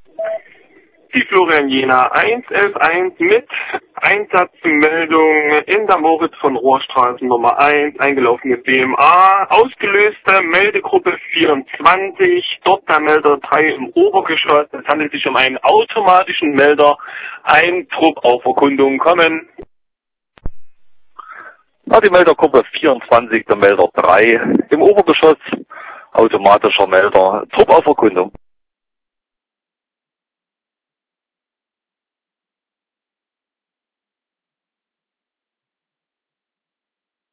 Die Florian Jena 111 mit Einsatzmeldung in der Moritz von Rohrstraße Nummer 1, eingelaufene BMA, ausgelöste Meldegruppe 24, dort der Melder 3 im Obergeschoss. Es handelt sich um einen automatischen Melder, ein Trupp auf Erkundung kommen. Na, die Meldergruppe 24, der Melder 3 im Obergeschoss, automatischer Melder, Trupp auf Erkundung.